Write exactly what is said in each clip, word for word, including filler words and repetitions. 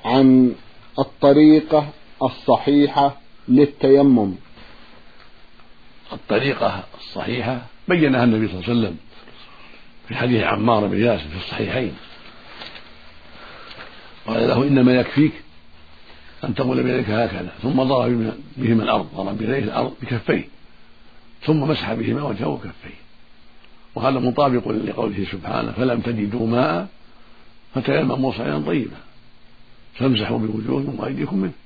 عن الطريقة الصحيحة للتيمم. الطريقة الصحيحة بينها النبي صلى الله عليه وسلم في حديث عمار بن ياسر في الصحيحين، قال له إنما يكفيك أن تقول بيديك هكذا، ثم ضرب بهما الأرض، ضرب بيديه الأرض بكفيه، ثم مسح بهما وجهه وكفيه. وهذا مطابق لقوله سبحانه: فلم تجدوا ماء فتيمموا صعيدا طيبا فامسحوا بوجوهكم وأيديكم منه.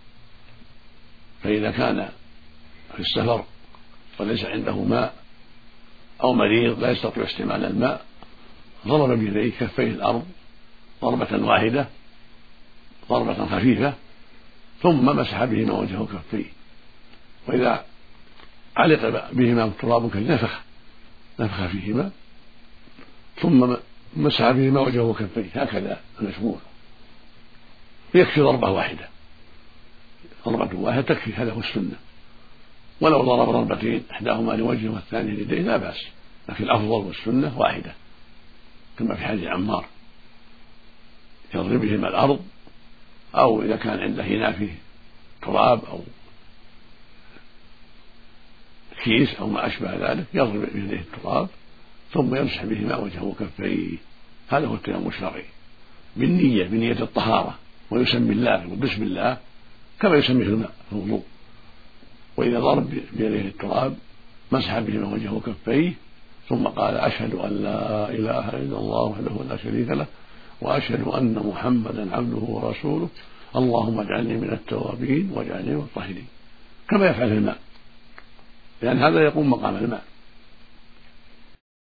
فإذا كان في السفر وليس عنده ماء أو مريض لا يستطيع استعمال الماء، ضرب بيديه كفيه الأرض ضربة واحدة ضربة خفيفة، ثم مسح بهما وجهه وكفيه. وإذا علق بهما التراب نفخ نفخ فيهما، ثم مسح بهما وجهه وكفيه، هكذا المشروع. يكفي ضربة واحدة، ضربة واحدة تكفي، هذا هو السنة. ولو ضرب ضربتين إحداهما لوجهه والثانية ليديه لا بأس، لكن الأفضل والسنة واحدة، كما في حديث عمار يضرب بهما الأرض، أو إذا كان عنده إناء فيه تراب أو كيس أو ما أشبه ذلك يضرب بيديه التراب ثم يمسح بهما وجهه وكفيه. هذا هو التيمم الشرعي بالنية، بنية الطهارة، ويسمي الله وبسم الله كما يسميه الماء في الوضوء. وإذا ضرب بيديه التراب مسح بهما وجهه وكفيه، ثم قال: أشهد أن لا إله إلا الله وحده لا شريك له، وأشهد أن محمدا عبده ورسوله، اللهم اجعلني من التوابين واجعلني من الطاهرين، كما يفعل الماء، لأن هذا يقوم مقام الماء.